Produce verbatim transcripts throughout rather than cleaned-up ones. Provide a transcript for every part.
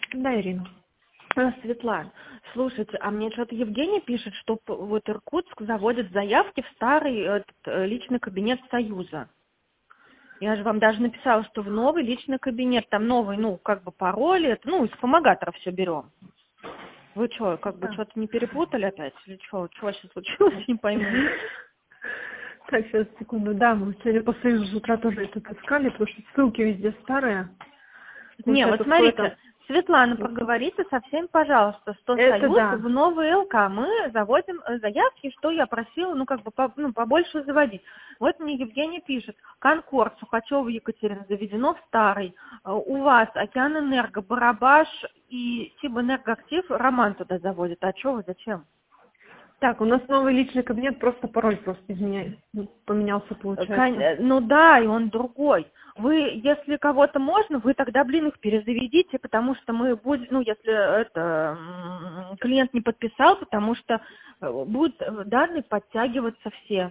Да, Ирина. А, Светлана, слушайте, а мне что-то Евгений пишет, что п- вот Иркутск заводит заявки в старый этот, э, личный кабинет Союза. Я же вам даже написала, что в новый личный кабинет, там новый, ну, как бы пароли, это, ну, из вспомогатора все берем. Вы что, как бы Да. что-то не перепутали опять? Или что, что сейчас случилось, не пойму. Так, сейчас, секунду. Да, мы сегодня по Союзу с утра тоже это искали, потому что ссылки везде старые. Не, вот Получается, кто смотрите, это? Светлана, поговорите со всеми, пожалуйста, что Это Союз да. в новый ЛК. Мы заводим э, заявки, что я просила, ну, как бы, по- ну, побольше заводить. Вот мне Евгений пишет, Конкорд, Сухачева, Екатерина, заведено в старый. Э, У вас Океанэнерго, Барабаш и Сибэнергоактив, Роман туда заводит. А что вы, зачем? Так, у нас новый личный кабинет, просто пароль просто изменяется. Поменялся, Кон- получается. э, Ну да, и он другой. Вы, если кого-то можно, вы тогда, блин, их перезаведите, потому что мы будем, ну, если это м, клиент не подписал, потому что э, будут э, данные подтягиваться все.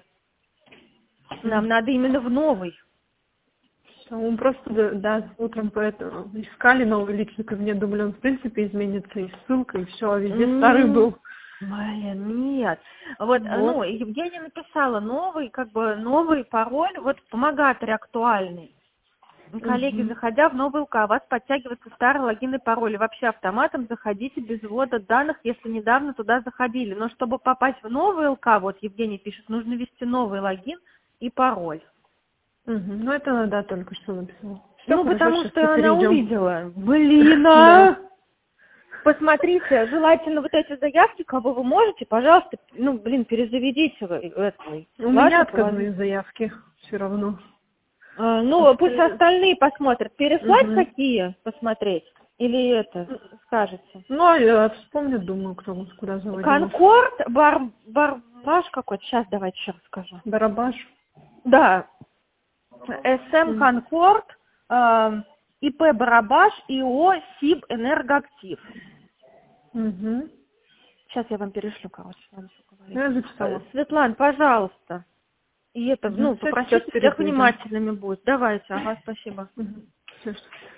Нам М. надо именно в новый. Всё, мы просто, да, да, утром поэтому искали новый личный кабинет, думали, он в принципе изменится, и ссылка, и все, а везде старый М, был. Блин, нет. Вот, э, Вот. ну, Евгения написала новый, как бы новый пароль, вот в вспомогаторе актуальный. Коллеги, Мгм. заходя в новый ЛК, у вас подтягивается старый логин и пароль. И вообще автоматом заходите без ввода данных, если недавно туда заходили. Но чтобы попасть в новый ЛК, вот Евгений пишет, нужно ввести новый логин и пароль. Мгм. Ну, это она, да, только что написала. Все Ну, хорошо, потому сейчас все что она перейдем. увидела. Блин, Да. а! Посмотрите, желательно вот эти заявки, кого вы можете, пожалуйста, ну, блин, перезаведите вы это. У меня Ладно, положи. отказные заявки все равно. А, ну, пусть Остальные. остальные посмотрят. Переслать Мгм. какие посмотреть? Или это, скажете? Ну, а я вспомню, думаю, кто у нас куда заводил. Конкорд, бар, барбаш какой-то, сейчас давайте еще расскажу. Барабаш. Да, СМ М. Конкорд, э, ИП Барабаш, ИО СИБ Энергоактив. Мгм. Сейчас я вам перешлю, короче, надо всё Ну, говорить. я Э, записала. Светлана, пожалуйста. И это, Угу. ну, Все, сейчас попросите всех перезайдем. внимательными будет. Давайте, ага, спасибо. Угу. Все.